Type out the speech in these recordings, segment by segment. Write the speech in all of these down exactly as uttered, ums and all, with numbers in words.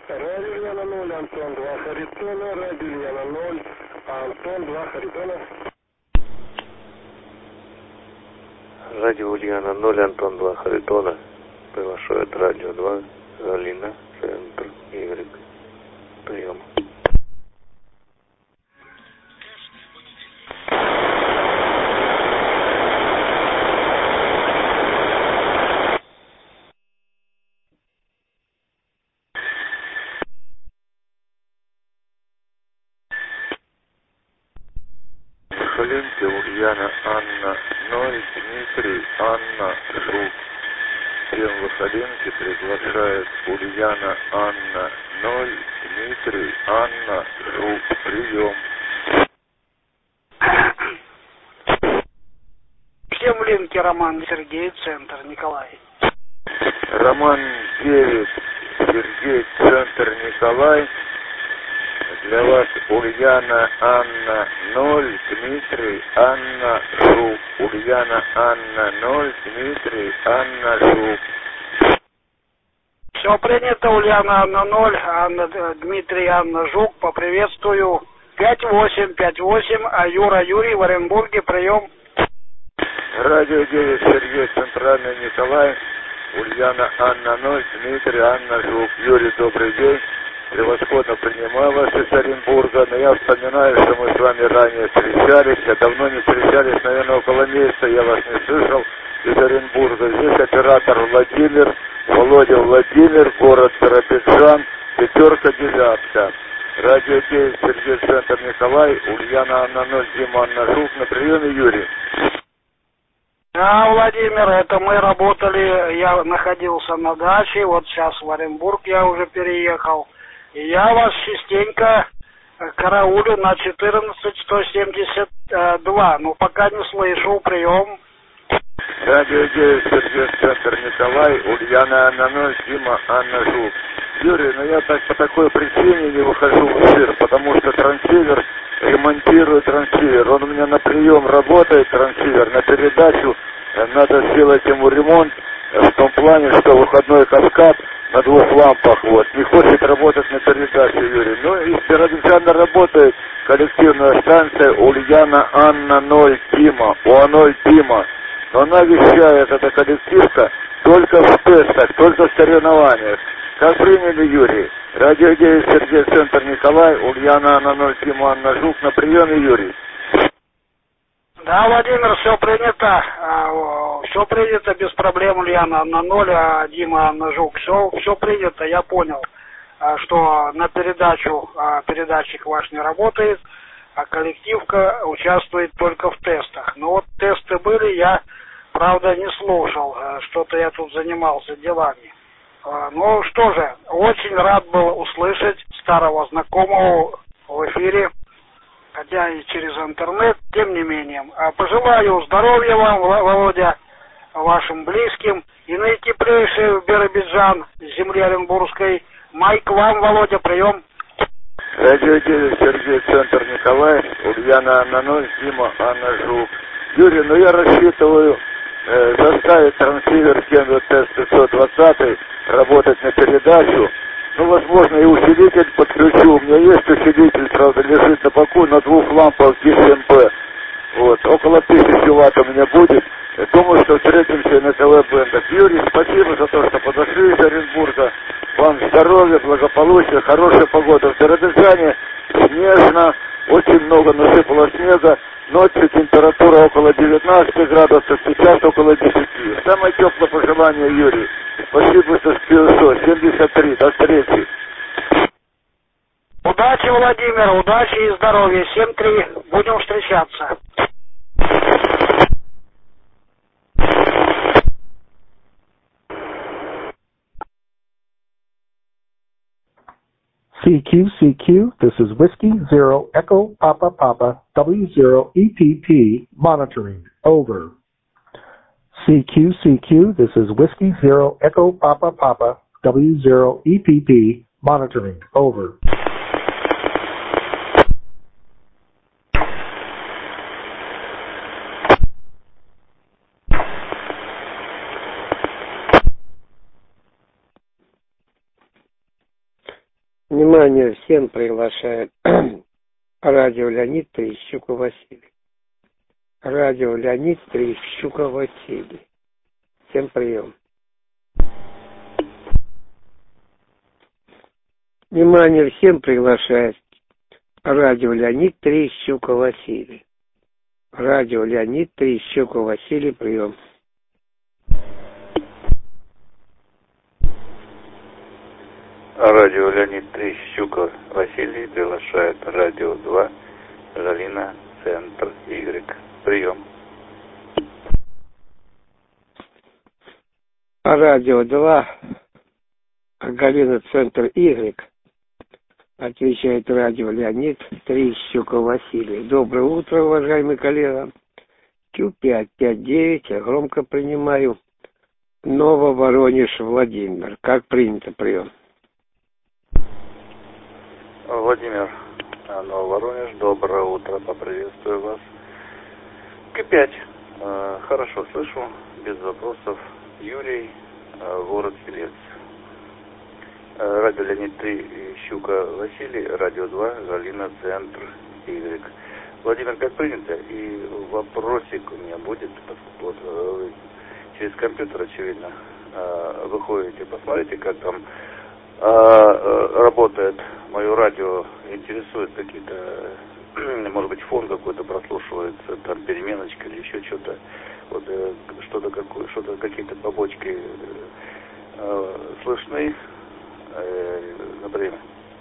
Радио Ульяна ноль, Антон два Харитона, Радио Ульяна ноль, Антон два Харитона. Радио Ульяна ноль, Антон два Харитона. Приглашаю от Радио два, Галина, Центр, Y. Прием. Ленте Ульяна Анна ноль, Дмитрий Анна Жук. Всем Выходенки приглашает Ульяна Анна ноль, Дмитрий Анна Жук. Прием. Всем в линке Роман Сергей, Центр Николай. Роман девять, Сергей, Центр Николай. Для вас Ульяна Анна ноль, Дмитрий Анна Жук. Ульяна Анна ноль, Дмитрий Анна Жук. Все принято, Ульяна Анна ноль, Анна, Дмитрий Анна Жук. Поприветствую. пять восемь пять восемь, а Юра Юрий в Оренбурге. Прием. Радио девять, Сергей, Центральный Николай. Ульяна Анна ноль, Дмитрий Анна Жук. Юрий, добрый день. Превосходно принимаю вас из Оренбурга, но я вспоминаю, что мы с вами ранее встречались, а давно не встречались, наверное, около месяца, я вас не слышал из Оренбурга. Здесь оператор Владимир, Володя Владимир, город Биробиджан, пятерка девятка. Радио девять, Сергей, Центр Николай, Ульяна Анна ноль, Дима Анна Жук, на приеме, Юрий. Да, Владимир, это мы работали, я находился на даче, вот сейчас в Оренбург я уже переехал. И я вас частенько караулю на четырнадцать сто семьдесят два, но пока не слышу. Прием. Радио девять, Сергей, Центр Николай, Ульяна Анна ноль, Дима Анна Жук. Юрий, ну я так по такой причине не выхожу в эфир, потому что трансивер, ремонтирую трансивер. Он у меня на прием работает, трансивер, на передачу надо сделать ему ремонт в том плане, что выходной каскад на двух лампах, вот, не хочет работать на передаче, Юрий. Ну и в Биробиджане работает коллективная станция Ульяна Анна ноль, Дима, О ноль, Дима. Но она вещает, эта коллективка, только в тестах, только в соревнованиях. Как приняли, Юрий? Радио девять, Сергей, Центр Николай, Ульяна Анна ноль, Дима Анна Жук, на приеме, Юрий. Да, Владимир, все принято. Все принято без проблем, Ульяна Анна ноль, а Дима Анна Жук. Все, все принято, я понял, что на передачу передатчик ваш не работает, а коллективка участвует только в тестах. Но вот тесты были, я, правда, не слушал. Что-то я тут занимался делами. Ну что же, очень рад был услышать старого знакомого в эфире, хотя и через интернет, тем не менее. Пожелаю здоровья вам, Володя, вашим близким, и наитеплейший в Биробиджан, с земли Оренбургской. Майк вам, Володя, прием. Радио девять, Сергей, Центр Николай, Ульяна Анна ноль, Дима Анна Жук. Юрий, ну я рассчитываю э, заставить трансивер Кенвер Тест пятьсот двадцать работать на передачу. Ну, возможно, и усилитель подключу. У меня есть усилитель, правда, лежит на боку на двух лампах ди си эм пэ. Вот, около тысячи ватт у меня будет. Я думаю, что встретимся на ТВ-бендах. Юрий, спасибо за то, что подошли из Оренбурга. Вам здоровья, благополучия, хорошая погода. В Биробиджане снежно, очень много насыпало снега. Ночью температура около девятнадцати градусов, сейчас около десяти. Самое теплое пожелание, Юрий. Спасибо за СПИО семьдесят три. До встречи. Удачи, Владимир, удачи и здоровья. семь три. Будем встречаться. C Q C Q, this is Whiskey Zero Echo Papa Papa W zero E P P monitoring. Over. C Q C Q, this is Whiskey Zero Echo Papa Papa W zero E P P monitoring. Over. Внимание всем приглашает радио Леонид Трещука Василий. Радио Леонид Трещука Василий. Всем прием. Внимание всем приглашает радио Леонид Трещука Василий. Радио Леонид Трещука Василий, прием. Радио Леонид Трещука Василий приглашает радио два, Галина, Центр Y. Прием. Радио два, Галина, Центр Y. Отвечает радио Леонид Трещука Василий. Доброе утро, уважаемый коллега. Q пять пять девять, я громко принимаю. Нововоронеж, Владимир. Как принято, прием. Владимир, Нововоронеж, доброе утро, поприветствую вас. Q пять, э, хорошо слышу, без вопросов. Юрий, э, город Селец. Э, радио Леонид Трещука Василий, радио два, Галина, Центр Y. Владимир, как принято, и вопросик у меня будет, вот, э, через компьютер, очевидно, э, вы ходите, посмотрите, как там э, э, работает мое радио, интересует какие-то, может быть, фон какой-то прослушивается, там переменочка или еще что-то, вот э, что-то какое, что-то какие-то побочки э, слышны, э, например.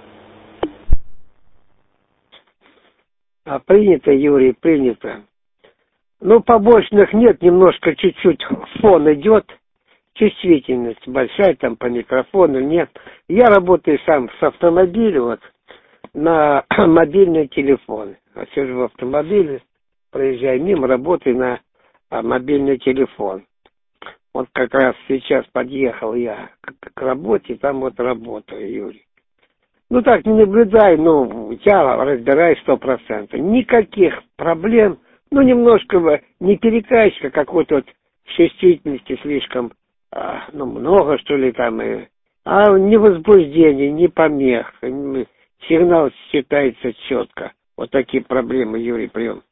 А принято, Юрий, принято. Ну, побочных нет, немножко чуть-чуть фон идет, чувствительность большая там по микрофону, нет. Я работаю сам с автомобиля, вот, на мобильный телефон. Я сижу в автомобиле, проезжаю мимо, работаю на а, мобильный телефон. Вот как раз сейчас подъехал я к, к работе, там вот работаю, Юрий. Ну так не наблюдаю, ну, я разбираюсь сто процентов. Никаких проблем, ну, немножко не перекачка какой-то вот чувствительности слишком, а, ну, много, что ли, там, и, а не возбуждение, не помех, сигнал считается четко. Вот такие проблемы, Юрий, прием.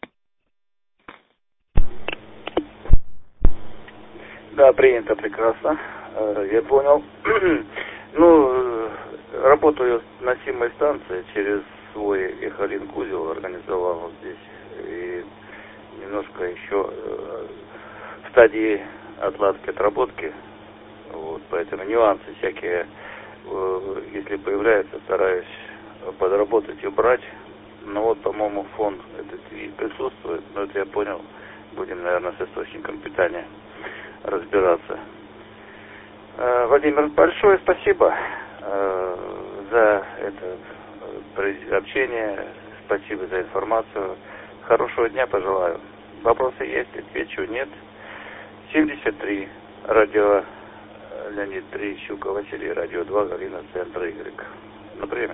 Да, принято, прекрасно, я понял. Ну, работаю на симой станции, через свой Эхолинк узел организовал вот здесь, и немножко еще в стадии отладки, отработки, вот, поэтому нюансы всякие, если появляются, стараюсь подработать и убрать. Но вот, по-моему, фон этот и присутствует, но это я понял, будем, наверное, с источником питания разбираться. Владимир, большое спасибо э, за это общение, спасибо за информацию. Хорошего дня пожелаю. Вопросы есть, отвечу, нет. семьдесят три, радио Леонид Трещука Василий, радио два, Галина, Центр Y. На время.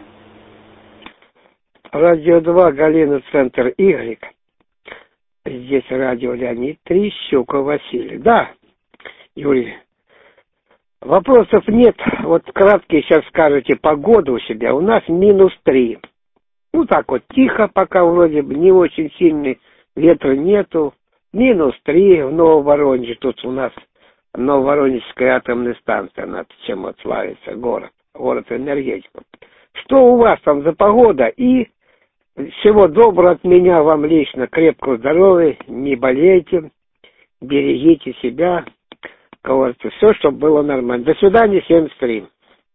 Радио два, Галина, Центр Y. Здесь радио Леонид Трещука Василий. Да, Юрий. Вопросов нет. Вот краткие сейчас скажете погоду у себя. У нас минус три. Ну так вот тихо, пока вроде бы не очень сильный, ветра нету. Минус три в Нововоронеже. Тут у нас Нововоронежская атомная станция, над чем вот славится город. Город энергетиков. Что у вас там за погода? И всего доброго от меня вам лично. Крепкого здоровья, не болейте, берегите себя. Говорится, все, чтобы было нормально. До свидания, семьдесят три.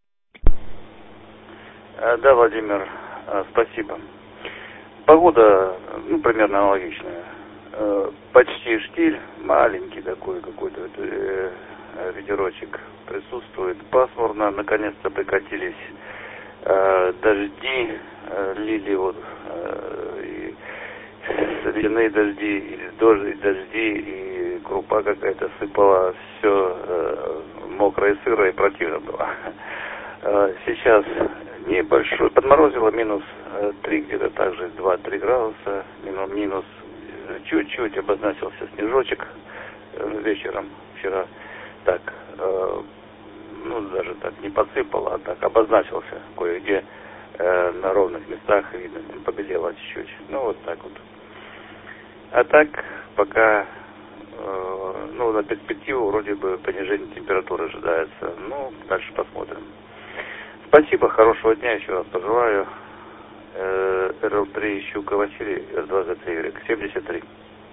Да, Владимир, спасибо. Погода, ну, примерно аналогичная. Почти штиль, маленький такой какой-то ветерочек присутствует. Пасмурно, наконец-то прекратились дожди, лили вот и ледяные дожди, или дождь, и дожди, и крупа какая-то сыпала, все э, мокрое, сыро и противно было. Э, сейчас небольшой, подморозило минус три, где-то также два-три градуса, минус, минус чуть-чуть обозначился снежочек э, вечером вчера, так, э, ну даже так не подсыпало, а так обозначился кое-где э, на ровных местах видно, побелело чуть-чуть. Ну, вот так вот. А так, пока, э, ну, на перспективу вроде бы понижение температуры ожидается. Ну, дальше посмотрим. Спасибо, хорошего дня еще раз пожелаю. Э, эр эл три Щука Василий, эр два зет игрек, семьдесят три.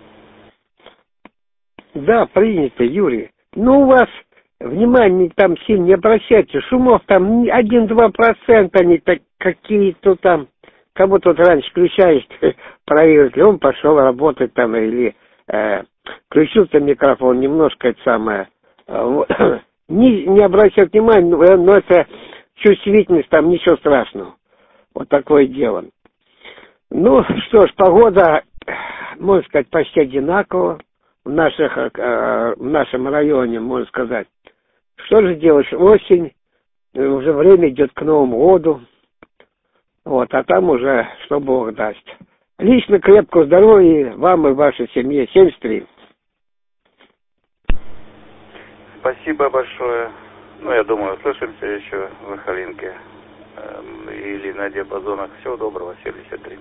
Да, принято, Юрий. Ну, у вас внимание там сильно не обращайте. Шумов там один-два процента, они так какие-то там. Кого тут раньше включаешь, проверить, он пошел работать там, или э, включился микрофон, немножко это самое. Э, не, не обращать внимания, но, но это чувствительность, там ничего страшного. Вот такое дело. Ну, что ж, погода, можно сказать, почти одинакова. В, наших, э, в нашем районе, можно сказать. Что же делать? Осень, уже время идет к Новому году. Вот, а там уже, что Бог даст. Лично крепкого здоровья вам и вашей семье. семьдесят три. Спасибо большое. Ну, я думаю, услышимся еще в Ихалинке э, или на диапазонах. Всего доброго, семьдесят три.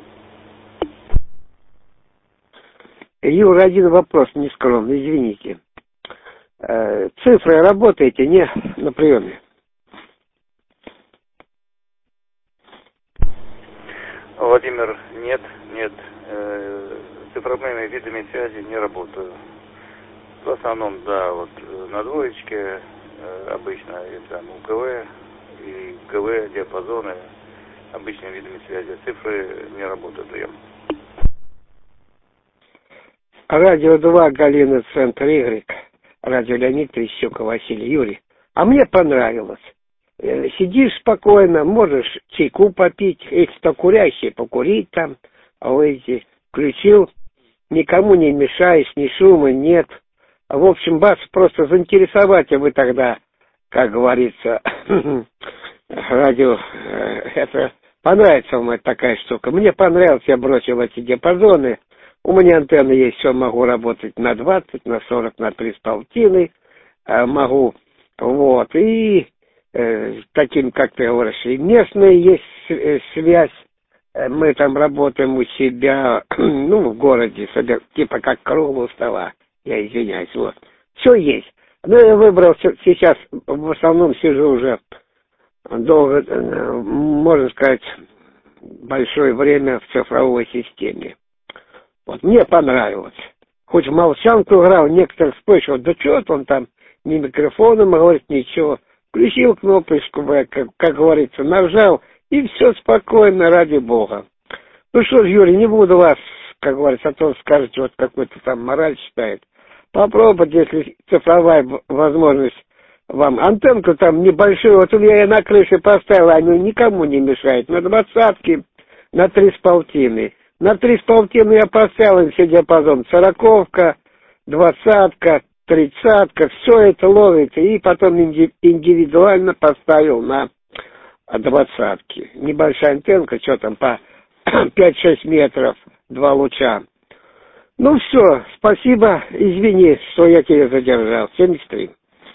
Юра, один вопрос нескромный, извините. Э, цифры работаете, не на приеме? Владимир, нет, нет. Э, цифровыми видами связи не работаю. В основном, да, вот на двоечке э, обычно это УКВ и ГВ, диапазоны, обычными видами связи. Цифры не работают. Я. Радио два, Галина, Центр Y. Радио Леонид, Трещука, Василий, Юрий. А мне понравилось. Сидишь спокойно, можешь чайку попить, эти кто курящие, покурить там, а вы эти включил, никому не мешаешь, ни шума нет. В общем, вас просто заинтересовать, а вы тогда, как говорится, радио, это понравится вам такая штука. Мне понравилось, я бросил эти диапазоны. У меня антенны есть, все, могу работать на двадцать, на сорок, на три с полтиной, могу, вот, и э, таким, как ты говоришь, и местная есть связь, мы там работаем у себя, ну, в городе, типа как круглого стола, я извиняюсь, вот, все есть. Ну, я выбрал сейчас, в основном сижу уже долго, можно сказать, большое время в цифровой системе. Вот мне понравилось. Хоть в молчанку играл, некоторых спрашивают, да что он там, ни микрофоном, говорит, ничего. Включил кнопочку, как, как говорится, нажал, и все спокойно, ради Бога. Ну что ж, Юрий, не буду вас, как говорится, а то скажете, вот какой-то там мораль считает. Попробуйте, если цифровая возможность вам. Антенку там небольшую, вот у меня я на крыше поставил, они никому не мешают. На двадцатке, на три с полтиной. На три с полтиной я поставил все диапазон. Сороковка, двадцатка, тридцатка, все это ловится. И потом индивидуально поставил на двадцатки. Небольшая антенка, что там, по пять-шесть метров, два луча. Ну все, спасибо, извини, что я тебя задержал. семьдесят три.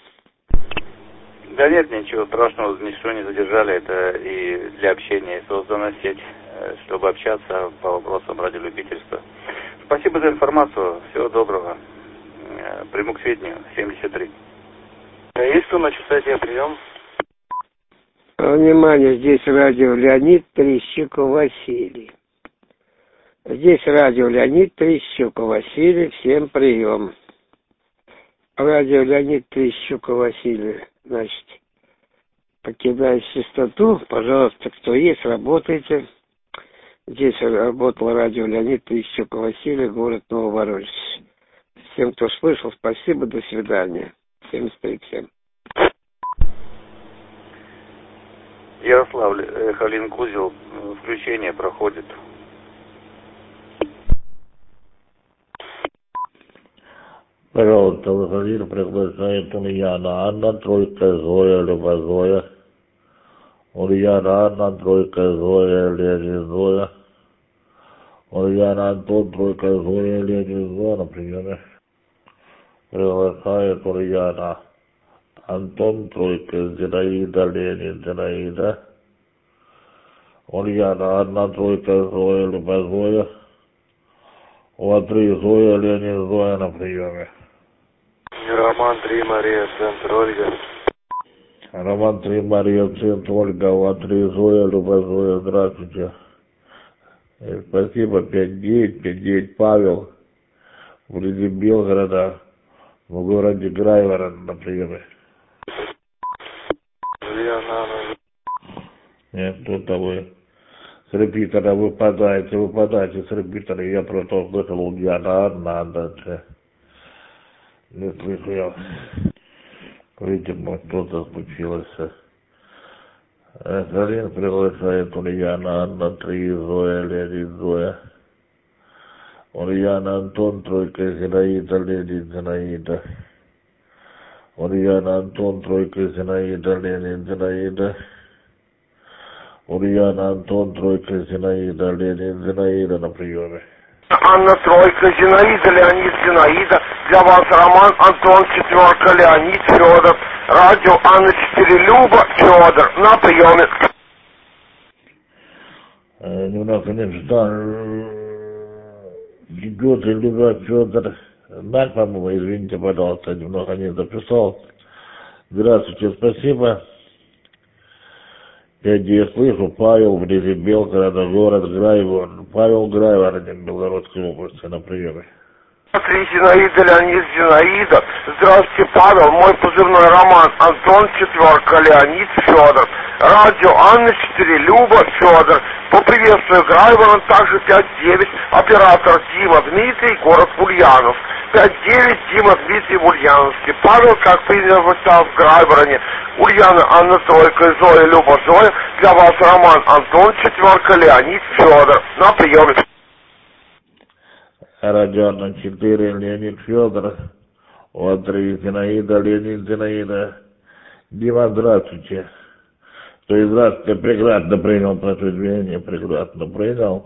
Да нет, ничего страшного, ничего не задержали. Это и для общения создана сеть, чтобы общаться по вопросам радиолюбительства. Спасибо за информацию. Всего доброго. Приму к сведению. семьдесят три. Есть кто на частоте прием? Внимание, здесь радио Леонид Трещуков Василий. Здесь радио Леонид Трещуков Василий. Всем прием. Радио Леонид Трещуков Василий. Значит, покидая частоту, пожалуйста, кто есть, работайте. Здесь работал радио Леонид Трещуков Василий, город Нововоронеж. Всем, кто слышал, спасибо, до свидания. семьдесят три всем. Ярославль, Халин Кузел, включение проходит. Пожалуйста, выходил, приглашает Ульяна Анна, тройка Зоя, Люба Зоя. Ульяна Анна, тройка Зоя, Лени Зоя. Ульяна Антон, тройка Зоя, Лени Зоя, на приеме. Приглашает Ульяна Антон, тройка Зинаида, Лени, Зинаида. Ульяна, одна тройка, Зоя, либо Зоя. У три Зоя, Леонид, Зоя на приеме. Роман три, Мария, центр, Ольга. Роман три, Мария, центр, Ольга. У три Зоя, либо Зоя. Здравствуйте. И спасибо. пять девять, пять девять, Павел. Вблизи Белгорода. В городе Грайвора на приеме. Ульяна. Нет, кто-то вы с репитера выпадаете, выпадаете с репитера. Я просто слышал, Ульяна одна, дальше. Не слышу я. Видимо, что-то случилось. Галин приглашает Ульяна, Анна, три, Зоя, Леонид, Зоя. Ульяна, Антон, тройка, Зинаида, Леонид, Зинаида. Ульяна, Антон, тройка, Зинаида, Леонид, Зинаида. Ульяна, Антон, тройка, Зинаида, Леонид, Зинаида на приеме. Анна, тройка, Зинаида, Леонид, Зинаида. Для вас Роман, Антон, четверка, Леонид, Федор. Радио Анна четыре, Люба, Федор. На приеме. Э, немного не ждал. Идет Люба, Федор. Да, по-моему, извините, пожалуйста, немного не записал. Здравствуйте, спасибо. Я где слышу, Павел, вблизи Белгорода, город Грайвор. Павел Грайвор, один Белгородской области на приеме. Три, Зинаида, Леонид, Зинаида. Здравствуйте, Павел, мой позывной Роман, Антон, четверка, Леонид, Федор. Радио Анна четыре, Люба, Федор. Поприветствую Грайвора, также пять девять, оператор Дима, Дмитрий, город Ульянов. пять девять, Дима, Дмитрий, в Ульяновске. Павел, как принял в Грайвороне. Ульяна, Анна, тройка, Зоя, Люба, Зоя. Для вас Роман, Антон, четверка, Леонид, Федор. На приеме. Радио Анна четыре, Леонид, Федор. У три, Зинаида, Леонид, Зинаида. Дима, здравствуйте. То есть, здравствуйте, прекрасно принял продвижение, прекрасно принял.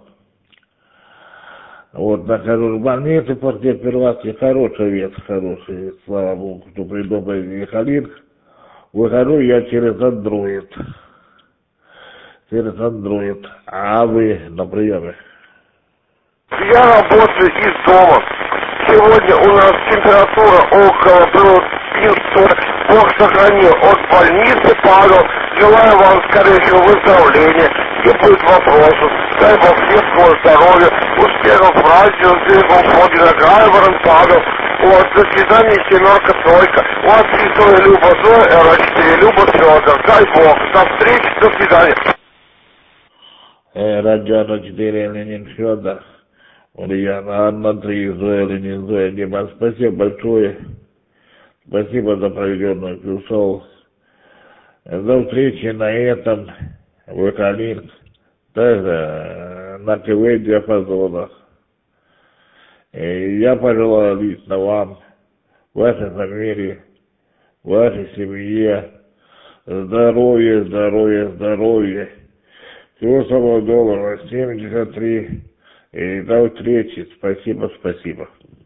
Вот, нахожусь в больнице после операции, хороший вес, хороший, слава богу, что придумали Михалин. Выхожу я через андроид. Через андроид. А вы на приеме? Я работаю из дома. Сегодня у нас температура около плюс сорок. Бог сохранил от больницы, Павел. Желаю вам скорейшего выздоровления. И будет вопросов. Дай Бог всем здоровья. Успехов в радио, успехов в ходе на Грайворон, Павел. Вот, до свидания, семерка, тройка. У вас Зоя, Люба, Зоя, эр четыре, Люба, Федор. Дай Бог. До встречи, до свидания. Э, радио четыре, Ленин, Федор. Ульяна, Анна, три, Зоя, Ленин, Зоя, Дима, спасибо большое. Спасибо за проведенную плюсов. До встречи на этом выходных, также на ТВ-диапазонах. И я пожелаю лично вам, вашей фамилии, вашей семье здоровья, здоровья, здоровья. Всего самого доброго. семьдесят три. И до встречи. Спасибо, спасибо.